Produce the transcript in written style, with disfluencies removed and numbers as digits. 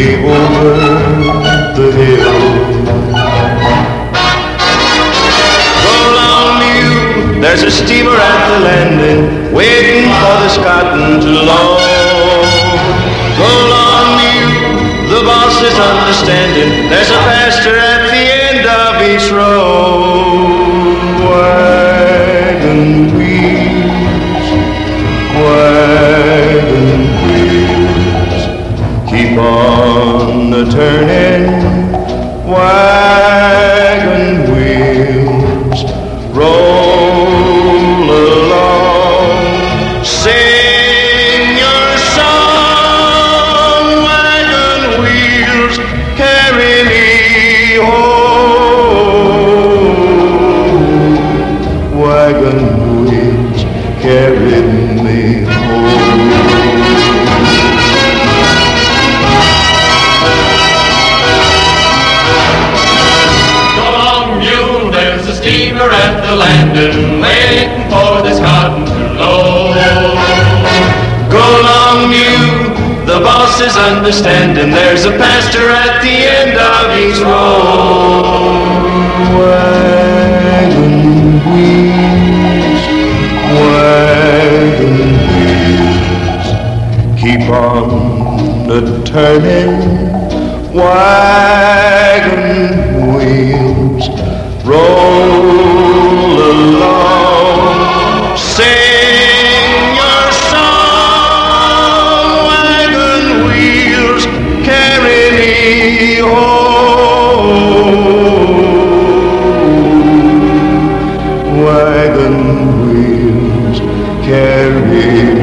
over the hill. Go along, mule, there's a steamer at the landing, waiting for this cotton to load. Go along, mule, the boss is understanding, there's a pasture at the end of each road. Wagon wheels, wagon wheels, keep on a-turning. Wagon wheels, roll along, sing your song. Wagon wheels, carry me home. Wagon wheels, carry me home. Steamer at the landing, waiting for this cotton to load. Go along, mule, the boss is understanding, there's a pasture at the end of each road. Wagon wheels, wagon wheels, keep on a-turning. Wagon wheels, roll along, sing your song. Wagon wheels, carry me home. Wagon wheels, carry me